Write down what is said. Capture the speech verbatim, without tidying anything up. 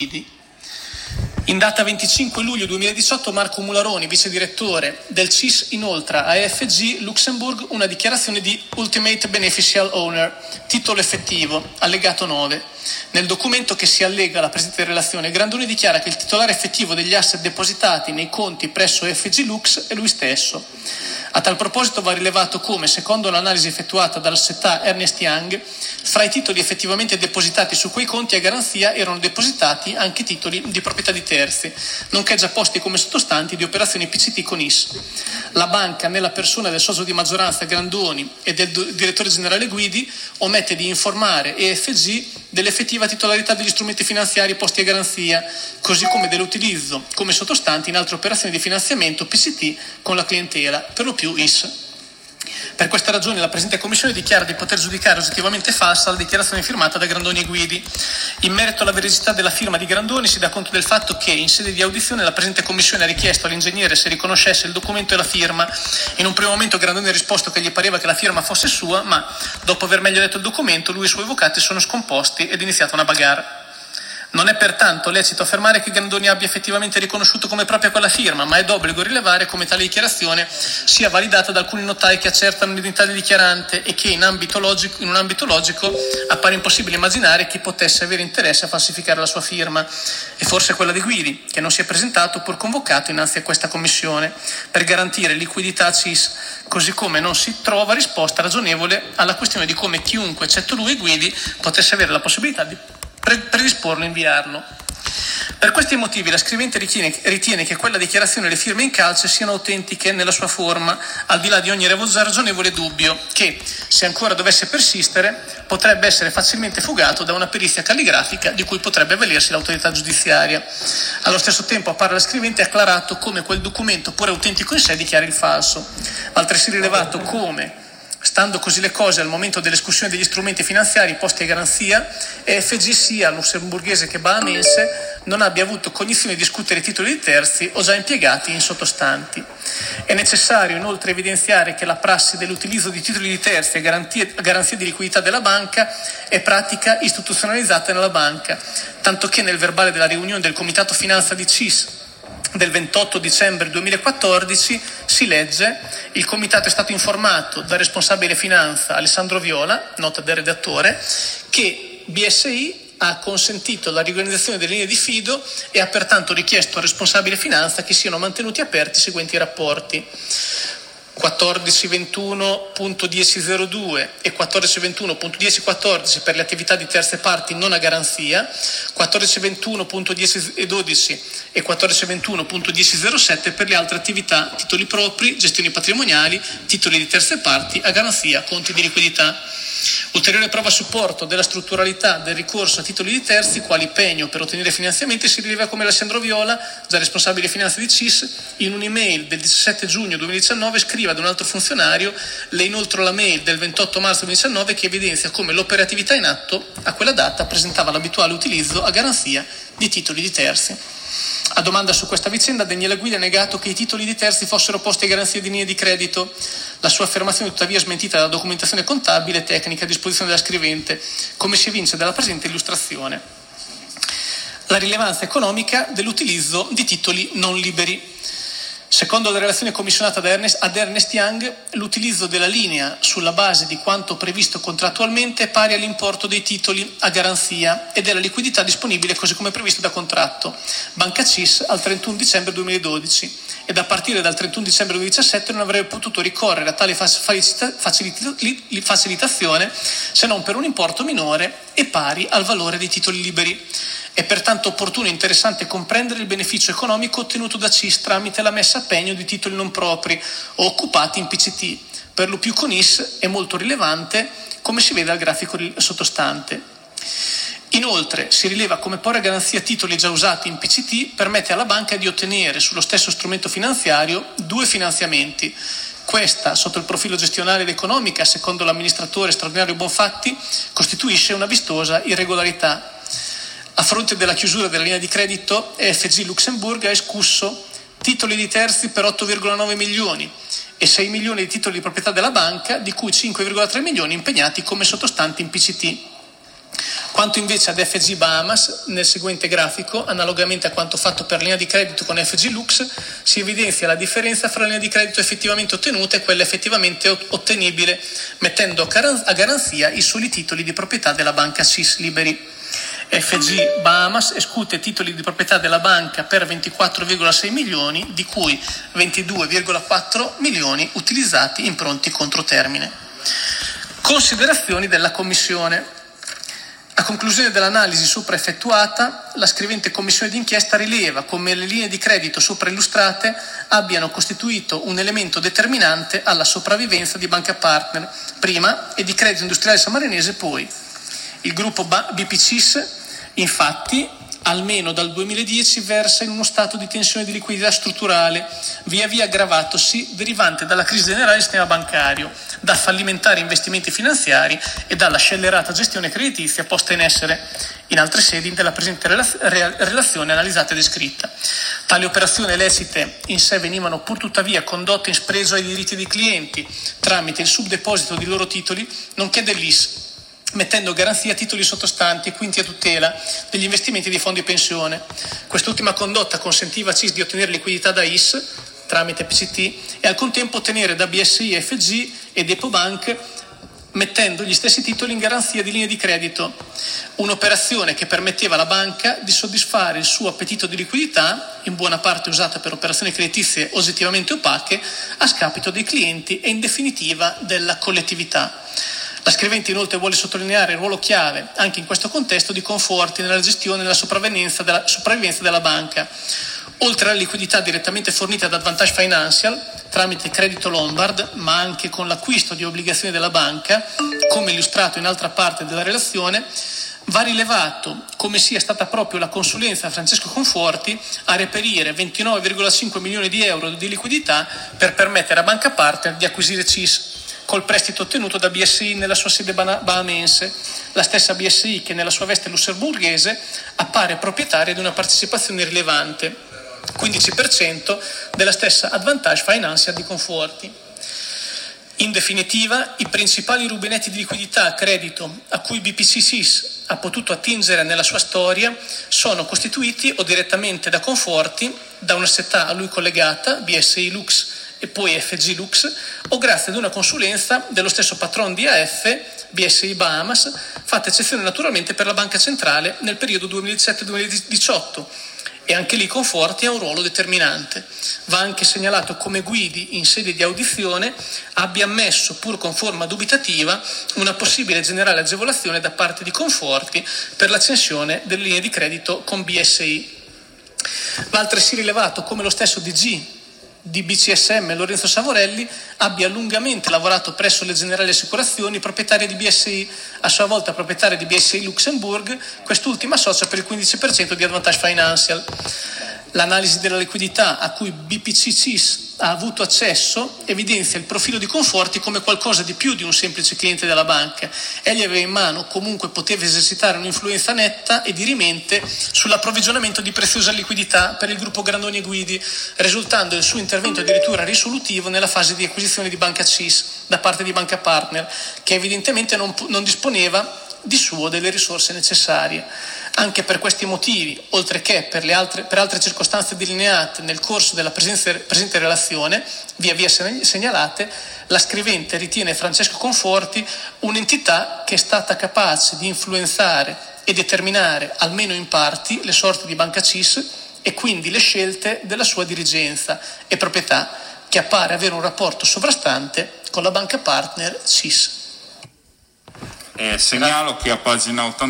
In data venticinque luglio duemiladiciotto Marco Mularoni, vice direttore del C I S, inoltra a E F G Luxembourg una dichiarazione di Ultimate Beneficial Owner, titolo effettivo, allegato nove. Nel documento che si allega alla presente relazione, Grandoni dichiara che il titolare effettivo degli asset depositati nei conti presso E F G Lux è lui stesso. A tal proposito va rilevato come, secondo l'analisi effettuata dalla società Ernst Young, fra i titoli effettivamente depositati su quei conti a garanzia erano depositati anche titoli di proprietà di terzi, nonché già posti come sottostanti di operazioni P C T con I S. La banca, nella persona del socio di maggioranza Grandoni e del direttore generale Guidi, omette di informare E F G dell'effettiva titolarità degli strumenti finanziari posti a garanzia, così come dell'utilizzo come sottostanti in altre operazioni di finanziamento P C T con la clientela, per lo più I S. Per questa ragione la presente Commissione dichiara di poter giudicare oggettivamente falsa la dichiarazione firmata da Grandoni e Guidi. In merito alla veridicità della firma di Grandoni si dà conto del fatto che in sede di audizione la presente Commissione ha richiesto all'ingegnere se riconoscesse il documento e la firma. In un primo momento Grandoni ha risposto che gli pareva che la firma fosse sua, ma dopo aver meglio letto il documento lui e i suoi avvocati sono scomposti ed è iniziata una bagarre. Non è pertanto lecito affermare che Grandoni abbia effettivamente riconosciuto come propria quella firma, ma è d'obbligo rilevare come tale dichiarazione sia validata da alcuni notai che accertano l'identità del dichiarante e che in, ambito logico, in un ambito logico appare impossibile immaginare chi potesse avere interesse a falsificare la sua firma, e forse quella di Guidi, che non si è presentato pur convocato innanzi a questa commissione per garantire liquidità a C I S, così come non si trova risposta ragionevole alla questione di come chiunque, eccetto lui e Guidi, potesse avere la possibilità di predisporlo e inviarlo. Per questi motivi la scrivente ritiene, ritiene che quella dichiarazione e le firme in calce siano autentiche nella sua forma, al di là di ogni ragionevole dubbio che, se ancora dovesse persistere, potrebbe essere facilmente fugato da una perizia calligrafica di cui potrebbe avvalersi l'autorità giudiziaria. Allo stesso tempo appare la scrivente acclarato come quel documento, pur autentico in sé, dichiari il falso. Altresì rilevato come, stando così le cose al momento dell'escussione degli strumenti finanziari posti a garanzia, E F G sia lussemburghese che bahamense non abbia avuto cognizione di discutere titoli di terzi o già impiegati in sottostanti. È necessario inoltre evidenziare che la prassi dell'utilizzo di titoli di terzi a garanzia, a garanzia di liquidità della banca è pratica istituzionalizzata nella banca, tanto che nel verbale della riunione del Comitato Finanza di C I S del ventotto dicembre duemilaquattordici si legge: il comitato è stato informato dal responsabile finanza Alessandro Viola, nota del redattore, che B S I ha consentito la riorganizzazione delle linee di fido e ha pertanto richiesto al responsabile finanza che siano mantenuti aperti i seguenti rapporti: quattordici ventuno punto dieci zero due e quattordici ventuno punto dieci quattordici per le attività di terze parti non a garanzia, quattordici ventuno punto dieci dodici e quattordici ventuno punto dieci zero sette per le altre attività, titoli propri, gestioni patrimoniali, titoli di terze parti a garanzia, conti di liquidità. Ulteriore prova a supporto della strutturalità del ricorso a titoli di terzi quali pegno per ottenere finanziamenti si rileva come Alessandro Viola, già responsabile finanza di C I S, in un'email del diciassette giugno duemiladiciannove scrive ad un altro funzionario: le inoltre la mail del ventotto marzo duemiladiciannove che evidenzia come l'operatività in atto a quella data presentava l'abituale utilizzo a garanzia di titoli di terzi. A domanda su questa vicenda, Daniele Guidi ha negato che i titoli di terzi fossero posti a garanzia di linee di credito. La sua affermazione tuttavia è smentita dalla documentazione contabile e tecnica a disposizione della scrivente, come si evince dalla presente illustrazione. La rilevanza economica dell'utilizzo di titoli non liberi. Secondo la relazione commissionata ad Ernest, ad Ernst Young, l'utilizzo della linea sulla base di quanto previsto contrattualmente è pari all'importo dei titoli a garanzia e della liquidità disponibile così come previsto da contratto Banca C I S al trentuno dicembre duemiladodici, ed a partire dal trentuno dicembre duemiladiciassette non avrebbe potuto ricorrere a tale facilita- facilita- facilitazione se non per un importo minore e pari al valore dei titoli liberi. È pertanto opportuno e interessante comprendere il beneficio economico ottenuto da C I S tramite la messa a pegno di titoli non propri o occupati in P C T, per lo più con I S, è molto rilevante, come si vede al grafico sottostante. Inoltre si rileva come porre a garanzia titoli già usati in P C T permette alla banca di ottenere sullo stesso strumento finanziario due finanziamenti. Questa, sotto il profilo gestionale ed economica, secondo l'amministratore straordinario Bonfatti, costituisce una vistosa irregolarità. A fronte della chiusura della linea di credito, E F G Luxembourg ha escusso titoli di terzi per otto virgola nove milioni e sei milioni di titoli di proprietà della banca, di cui cinque virgola tre milioni impegnati come sottostanti in P C T. Quanto invece ad F G Bahamas, nel seguente grafico, analogamente a quanto fatto per linea di credito con F G Lux, si evidenzia la differenza fra la linea di credito effettivamente ottenuta e quella effettivamente ottenibile, mettendo a garanzia i soli titoli di proprietà della banca C I S Liberi. F G Bahamas escute titoli di proprietà della banca per ventiquattro virgola sei milioni, di cui ventidue virgola quattro milioni utilizzati in pronti controtermine. Considerazioni della Commissione. A conclusione dell'analisi sopra effettuata, la scrivente commissione d'inchiesta rileva come le linee di credito sopra illustrate abbiano costituito un elemento determinante alla sopravvivenza di Banca Partner prima e di Credito Industriale Sammarinese poi. Il gruppo B P C S, infatti, almeno dal duemiladieci versa in uno stato di tensione di liquidità strutturale, via via aggravatosi derivante dalla crisi generale del sistema bancario, da fallimentari investimenti finanziari e dalla scellerata gestione creditizia posta in essere in altre sedi della presente relazione analizzata e descritta. Tali operazioni lecite in sé venivano pur tuttavia condotte in spregio ai diritti dei clienti tramite il subdeposito di loro titoli, nonché dell'I S, mettendo garanzia a titoli sottostanti e quindi a tutela degli investimenti di fondi pensione. Quest'ultima condotta consentiva a C I S di ottenere liquidità da I S tramite P C T e al contempo ottenere da B S I, F G e Depobank, mettendo gli stessi titoli in garanzia di linee di credito, un'operazione che permetteva alla banca di soddisfare il suo appetito di liquidità, in buona parte usata per operazioni creditizie oggettivamente opache, a scapito dei clienti e in definitiva della collettività. La scrivente inoltre vuole sottolineare il ruolo chiave, anche in questo contesto, di Conforti nella gestione e nella sopravvivenza della, sopravvivenza della banca. Oltre alla liquidità direttamente fornita da Advantage Financial, tramite credito Lombard, ma anche con l'acquisto di obbligazioni della banca, come illustrato in altra parte della relazione, va rilevato come sia stata proprio la consulenza a Francesco Conforti a reperire ventinove virgola cinque milioni di euro di liquidità per permettere a Banca Partner di acquisire C I S, col prestito ottenuto da B S I nella sua sede bahamense, la stessa B S I che nella sua veste lussemburghese appare proprietaria di una partecipazione rilevante, quindici per cento della stessa Advantage Financial di Conforti. In definitiva, i principali rubinetti di liquidità a credito a cui B P C S I S ha potuto attingere nella sua storia sono costituiti o direttamente da Conforti, da una società a lui collegata, B S I Lux e poi F G Lux, o grazie ad una consulenza dello stesso patron di A F, B S I Bahamas, fatta eccezione naturalmente per la Banca Centrale nel periodo duemiladiciassette duemiladiciotto, e anche lì Conforti ha un ruolo determinante. Va anche segnalato come Guidi, in sede di audizione, abbia ammesso, pur con forma dubitativa, una possibile generale agevolazione da parte di Conforti per l'accensione delle linee di credito con B S I. Va altresì rilevato come lo stesso D G di B C S M, Lorenzo Savorelli, abbia lungamente lavorato presso le Generali Assicurazioni, proprietarie di B S I, a sua volta proprietaria di B S I Luxembourg, quest'ultima socia per il quindici per cento di Advantage Financial. L'analisi della liquidità a cui B P C S I S ha avuto accesso evidenzia il profilo di Conforti come qualcosa di più di un semplice cliente della banca. Egli aveva in mano, comunque poteva esercitare un'influenza netta e dirimente sull'approvvigionamento di preziosa liquidità per il gruppo Grandoni e Guidi, risultando il suo intervento addirittura risolutivo nella fase di acquisizione di Banca C I S da parte di Banca Partner, che evidentemente non, non disponeva di suo delle risorse necessarie. Anche per questi motivi, oltre che per, le altre, per altre circostanze delineate nel corso della presente, presente relazione, via via segnalate, la scrivente ritiene Francesco Conforti un'entità che è stata capace di influenzare e determinare, almeno in parti, le sorti di Banca C I S e quindi le scelte della sua dirigenza e proprietà, che appare avere un rapporto sovrastante con la Banca Partner C I S. Eh, segnalo che a pagina ottanta